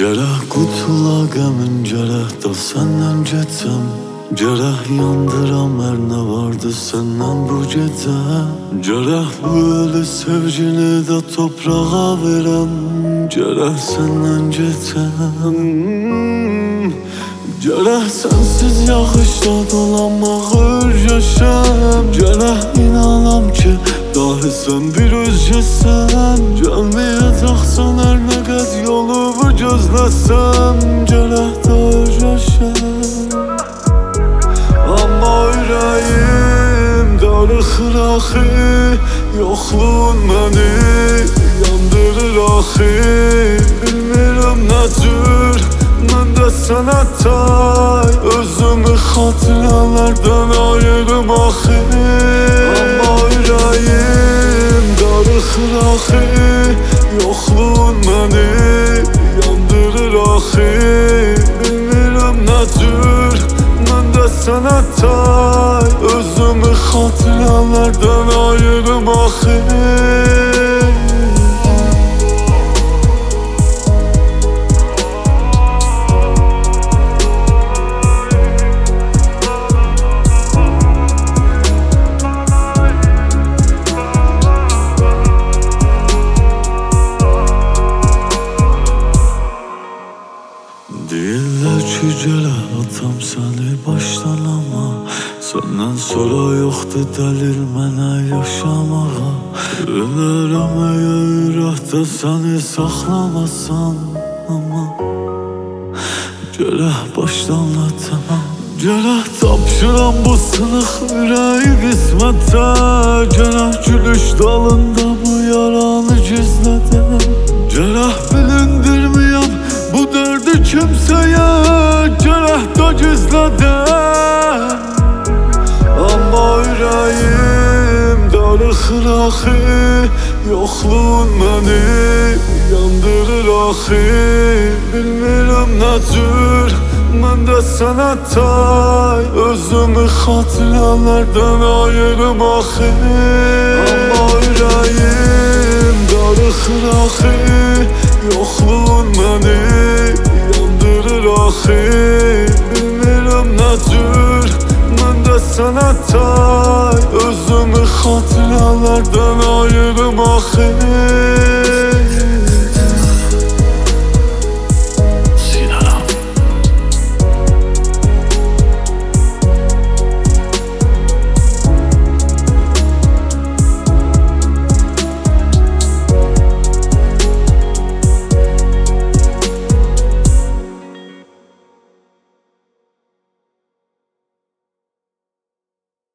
Cerah qutula qəmin, cerah da səndən keçəm. Cerah yandıram hər nə vardı səndən bu gecə. Cerah bu ölü sevgini də toprağa verəm. Cerah səndən keçəm. Cerah sensiz yağışda dolanmaq öyrəşəm. Cerah inanam ki dahi sen bir özgəsən. Gəlməyəcəksən hər nə qəd yolumu gözləsəm. Cerah da öyrəşəm. Amma ürəyim darıxır axı, yoxluğun məni yandırır axı. Bilmirəm nə cür mən də sənə tay, özümü xatirələrdən ayırım axı. Amma ürəyim darıxır axı, yoxluğun məni yandırır axı. Bilmirəm nə cür mən də sənə tay, özümü xatirələrdən ayırım axı. Deyirlər ki gələ atam səni başdan, ama səndən sonra yoxdur dəlil mənə yaşamağa. Ölərəm əgər ürəkdə səni saxlamasan, ama gələ başdan atam. Gərək tapşıram bu sınıq ürəyi qismətə. Gərək gülüş dalında bu yaranı gizlədəm. Gərək bilindirməyəm bu dərdi kimsəyə, gərək da gizlədəm. Amma ürəyim darıxır axı, yoxluğun məni yandırır axı. Bilmirəm nə cür mən də sənə tay, özümü xatirələrdən ayırım axı. Amma ürəyim darıxır axı, yoxluğun məni yandırır axı. Bilmirəm nə cür mən də sənə tay, özümü xatirələrdən ayırım axı.